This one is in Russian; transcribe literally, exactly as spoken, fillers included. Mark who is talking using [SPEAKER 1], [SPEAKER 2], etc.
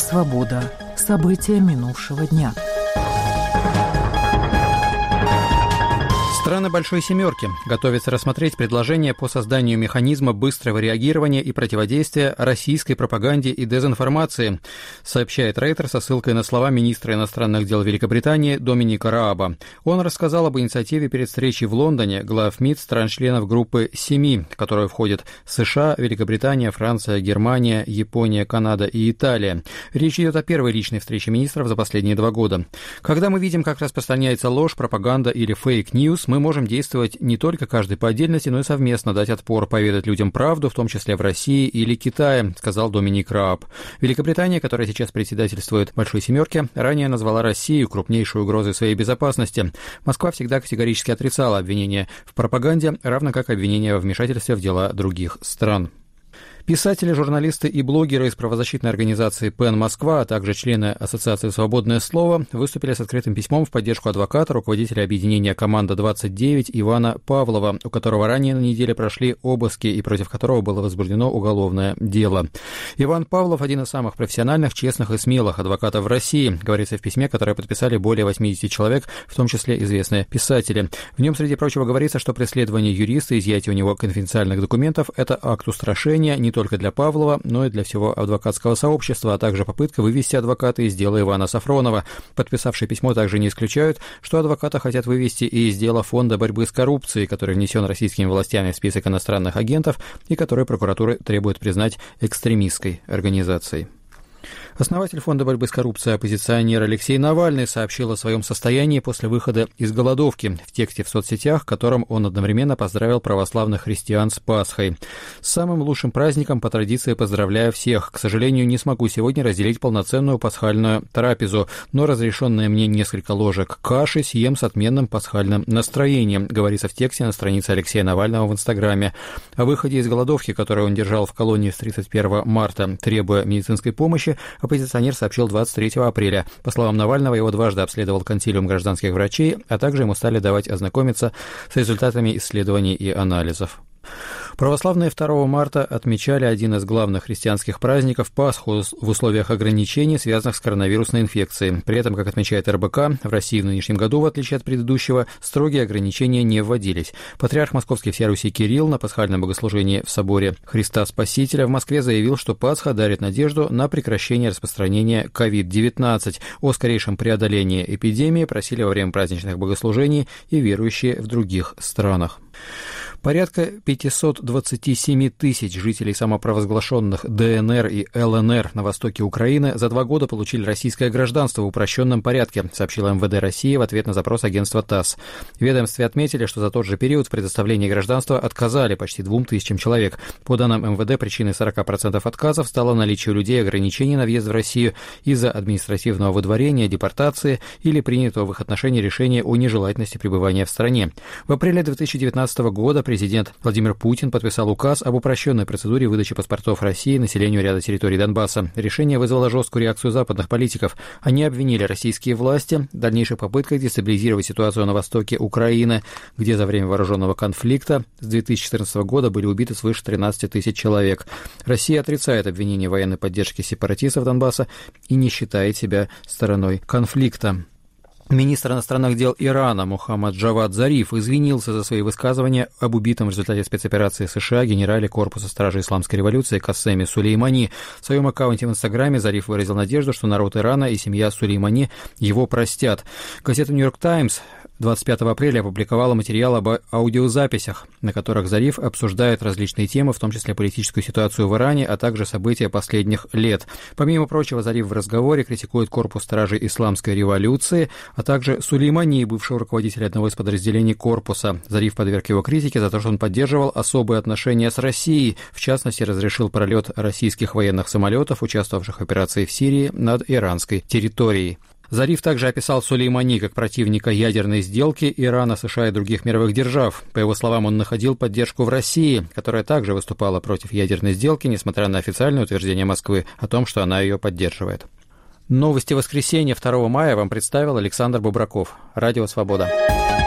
[SPEAKER 1] «Свобода». События минувшего дня.
[SPEAKER 2] Страны Большой Семерки готовятся рассмотреть предложение по созданию механизма быстрого реагирования и противодействия российской пропаганде и дезинформации, сообщает Рейтер со ссылкой на слова министра иностранных дел Великобритании Доминика Рааба. Он рассказал об инициативе перед встречей в Лондоне глав МИД стран-членов группы семи, в которую входят США, Великобритания, Франция, Германия, Япония, Канада и Италия. Речь идет о первой личной встрече министров за последние два года. Когда мы видим, как распространяется ложь, пропаганда или фейк-ньюс, мы можем действовать не только каждый по отдельности, но и совместно дать отпор, поведать людям правду, в том числе в России или Китае, сказал Доминик Рааб. Великобритания, которая сейчас председательствует Большой Семерке, ранее назвала Россию крупнейшей угрозой своей безопасности. Москва всегда категорически отрицала обвинения в пропаганде, равно как обвинения во вмешательстве в дела других стран. Писатели, журналисты и блогеры из правозащитной организации «Пен Москва», а также члены Ассоциации «Свободное слово» выступили с открытым письмом в поддержку адвоката, руководителя объединения «Команда двадцать девять» Ивана Павлова, у которого ранее на неделе прошли обыски и против которого было возбуждено уголовное дело. Иван Павлов – один из самых профессиональных, честных и смелых адвокатов в России, говорится в письме, которое подписали более восемьдесят человек, в том числе известные писатели. В нем, среди прочего, говорится, что преследование юриста, изъятие у него конфиденциальных документов – это акт устрашения не только для Павлова, но и для всего адвокатского сообщества, а также попытка вывести адвоката из дела Ивана Сафронова. Подписавшие письмо также не исключают, что адвоката хотят вывести и из дела Фонда борьбы с коррупцией, который внесен российскими властями в список иностранных агентов и который прокуратура требует признать экстремистской организацией. Основатель Фонда борьбы с коррупцией, оппозиционер Алексей Навальный, сообщил о своем состоянии после выхода из голодовки в тексте в соцсетях, в котором он одновременно поздравил православных христиан с Пасхой. «С самым лучшим праздником по традиции поздравляю всех. К сожалению, не смогу сегодня разделить полноценную пасхальную трапезу, но разрешенное мне несколько ложек каши съем с отменным пасхальным настроением», говорится в тексте на странице Алексея Навального в Инстаграме. О выходе из голодовки, которую он держал в колонии с тридцать первого марта, требуя медицинской помощи, оппозиционер сообщил двадцать третьего апреля. По словам Навального, его дважды обследовал консилиум гражданских врачей, а также ему стали давать ознакомиться с результатами исследований и анализов. Православные второго марта отмечали один из главных христианских праздников – Пасху в условиях ограничений, связанных с коронавирусной инфекцией. При этом, как отмечает эр бэ ка, в России в нынешнем году, в отличие от предыдущего, строгие ограничения не вводились. Патриарх Московский всея Руси Кирилл на пасхальном богослужении в соборе Христа Спасителя в Москве заявил, что Пасха дарит надежду на прекращение распространения ковид девятнадцать. О скорейшем преодолении эпидемии просили во время праздничных богослужений и верующие в других странах. Порядка пятьсот двадцать семь тысяч жителей самопровозглашенных дэ эн эр и эл эн эр на востоке Украины за два года получили российское гражданство в упрощенном порядке, сообщила эм вэ дэ России в ответ на запрос агентства ТАСС. В ведомстве отметили, что за тот же период в предоставлении гражданства отказали почти двум тысячам человек. По данным эм вэ дэ, причиной сорок процентов отказов стало наличие у людей ограничений на въезд в Россию из-за административного выдворения, депортации или принятого в их отношении решения о нежелательности пребывания в стране. В апреле две тысячи девятнадцатого года президент Владимир Путин подписал указ об упрощенной процедуре выдачи паспортов России населению ряда территорий Донбасса. Решение вызвало жесткую реакцию западных политиков. Они обвинили российские власти в дальнейших попытках дестабилизировать ситуацию на востоке Украины, где за время вооруженного конфликта с две тысячи четырнадцатого года были убиты свыше тринадцати тысяч человек. Россия отрицает обвинения военной поддержки сепаратистов Донбасса и не считает себя стороной конфликта. Министр иностранных дел Ирана Мухаммад Джавад Зариф извинился за свои высказывания об убитом в результате спецоперации США генерале корпуса стражи исламской революции Кассеме Сулеймани. В своем аккаунте в Инстаграме Зариф выразил надежду, что народ Ирана и семья Сулеймани его простят. Газета «Нью-Йорк Таймс» двадцать пятого апреля опубликовала материал об аудиозаписях, на которых Зариф обсуждает различные темы, в том числе политическую ситуацию в Иране, а также события последних лет. Помимо прочего, Зариф в разговоре критикует корпус стражи исламской революции, а также Сулеймани, бывшего руководителя одного из подразделений корпуса. Зариф подверг его критике за то, что он поддерживал особые отношения с Россией, в частности, разрешил пролет российских военных самолетов, участвовавших в операции в Сирии, над иранской территорией. Зариф также описал Сулеймани как противника ядерной сделки Ирана, США и других мировых держав. По его словам, он находил поддержку в России, которая также выступала против ядерной сделки, несмотря на официальное утверждение Москвы о том, что она ее поддерживает. Новости воскресенья второго мая вам представил Александр Бубраков. Радио «Свобода».